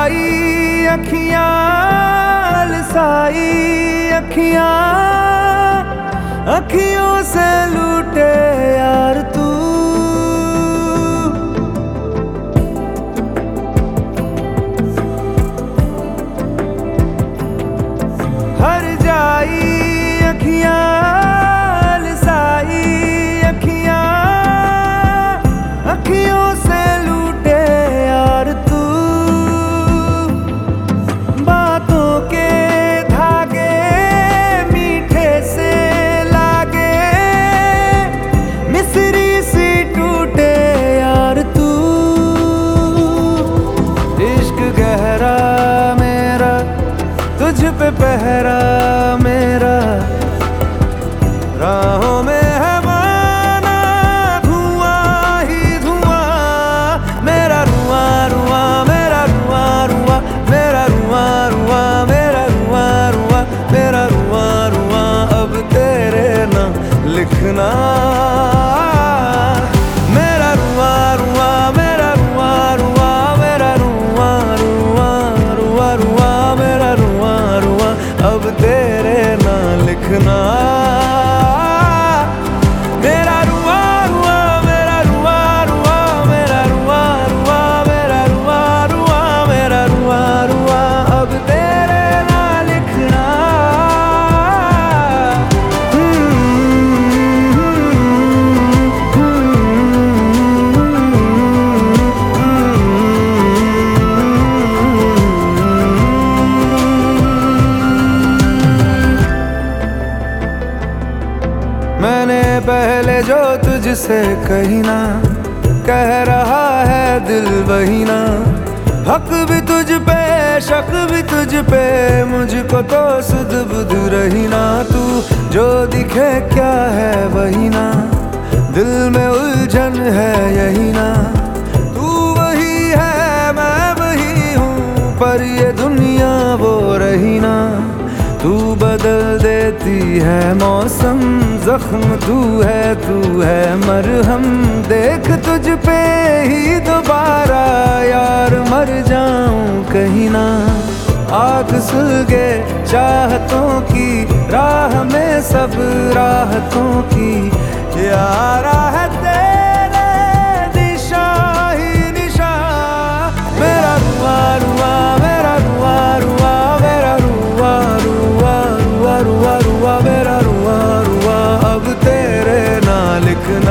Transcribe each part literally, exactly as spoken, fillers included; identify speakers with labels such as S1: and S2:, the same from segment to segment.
S1: जाई अखियां लसाई अखियां, अखियों से लूटे यार तू। हर जाई अखियां लसाई अखियां, अखियों से लूटे यार तू। बातों के धागे मीठे से लागे, मिसरी सी टूटे यार तू। इश्क गहरा मेरा तुझ पे पहरा मेरा, राहों में है माना धुआं ही धुआं। मेरा रुआ रुआ मेरा रुआ रुआ मेरा रुआ रुआ मेरा रुआ रुआ मेरा रुआ रुआ, अब तेरे नाम लिखना। मेरा रुआ रुआ मेरा रुआ रुआ मेरा रुआ रुआ रुआ रुआ मेरा रुआ रुआ, अब तेरे नाम लिखना। मेरा रुआ रुआ मेरा रुआ रुआ मेरा रुआ रुआ मेरा रुआ रुआ मेरा रुआ रुआ, अब तेरे नाम लिखना। मैंने पहले जो तुझसे कही ना, कह रहा है दिल वही ना। हक भी तुझ पे शक भी तुझ पे, मुझको तो सुध बुध रही ना। तू जो दिखे क्या है वही ना, दिल में उलझन है यही ना। तू वही है मैं वही हूँ, पर ये दुनिया वो रही ना। तू बदल देती है मौसम, जख्म तू है तू है मरहम। देख तुझ पे ही दोबारा यार मर जाऊं कहीं ना। आग सुलगे चाहतों की राह में सब राहतों की, यारा है तेरे निशा ही निशा। मेरा रुआ रुआ मेरा रुआ रुआ मेरा रुआ रुआ रुआ रुआ रुआ मेरा रुआ रुआ, अब तेरे नाम लिखना।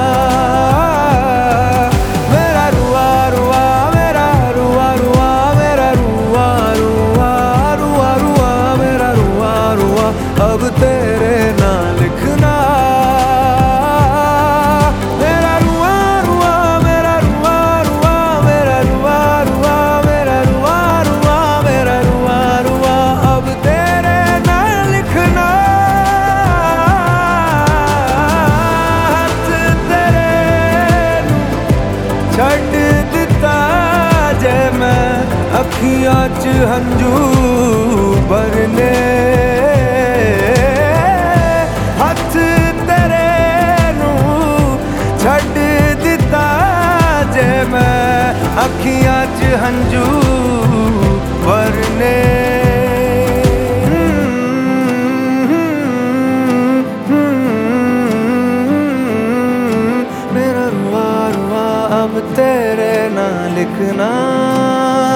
S1: मेरा रुआ रुआ मेरा रुआ रुआ मेरा रुआ रुआ रुआ रुआ मेरा रुआ रुआ, अब तेरे नाम लिखना। मेरा रुआ रुआ मेरा रुआ रुआ मेरा रुआ रुआ मेरा रुआ रुआ मेरा रुआ रुआ, अब तेरे नाम लिखना। हथ तेरे नू छड्ड दिता जे मैं, अखियां च हंझू भरने। हथ तेरे नू छड्ड दिता जे मैं, अखियां च हंझू भरने। मेरा रुआ रुआ अब तेरे नाम लिखना।